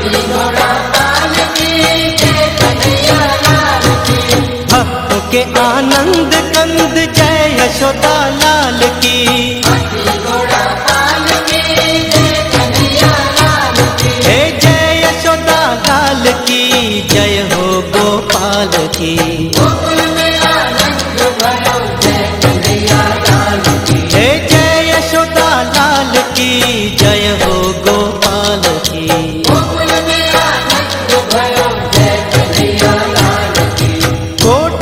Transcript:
भक्तों के आनंद कंद जय यशोदा लाल की। हे जय यशोदा लाल की, जय हो गोपाल की।